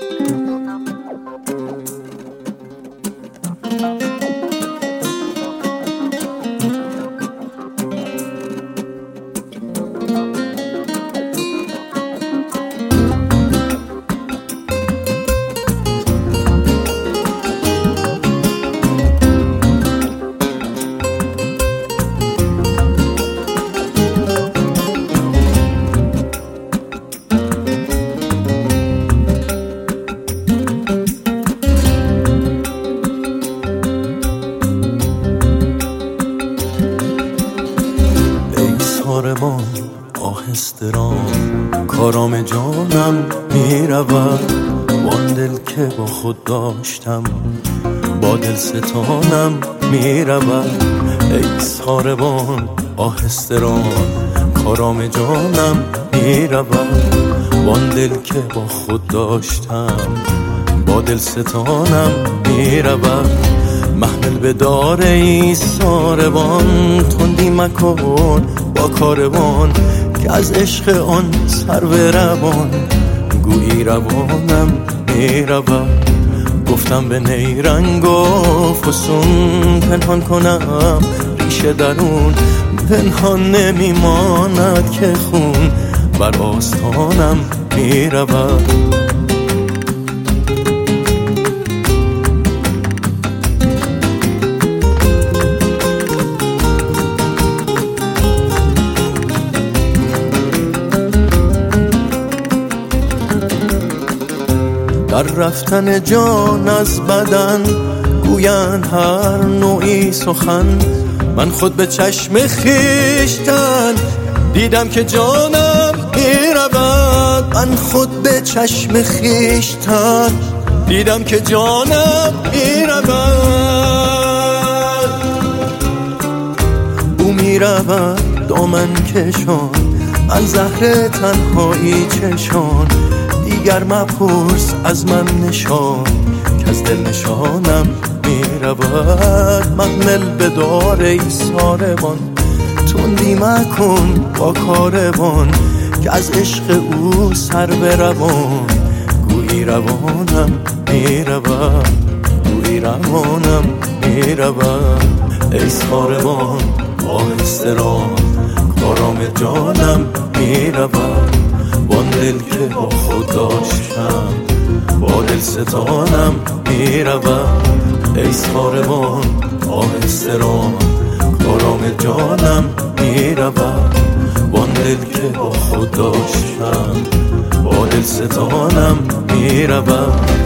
ساربان آهسته راه کارام جانم میرود، وان دل که با خود داشتم با دل ستانم میرود. ای ساربان آهسته راه کارام جانم میرود، وان دل که با خود داشتم با دل ستانم میرود. محمل به دار ای ساربان، تندی مکن با کاروان که از عشق آن سر به روان گویی روانم میرود. گفتم به نیرنگ و فسون پنهان کنم ریشه درون، پنهان نمیماند که خون بر آستانم میرود. در رفتن جان از بدن گویند هر نوعی سخن، من خود به چشم خویشتن دیدم که جانم میرود. من خود به چشم خویشتن دیدم که جانم میرود. او میرود دامن کشان، من زهر تنهایی چشان، دیگر مپرس از من نشان که از دل نشانم میرود. محمل به دار ای ساربان، تندی مکن با کاروان که از عشق او سر به روان گویی روانم میرود، گویی روانم میرود. ای ساربان آهسته راه کارام جانم میرود، وان دل که با خود داشتم با دل ستانم میرود. ای ساربان آهسته راه کارام جانم میرود، وان دل که با خود داشتم با دل ستانم میرود.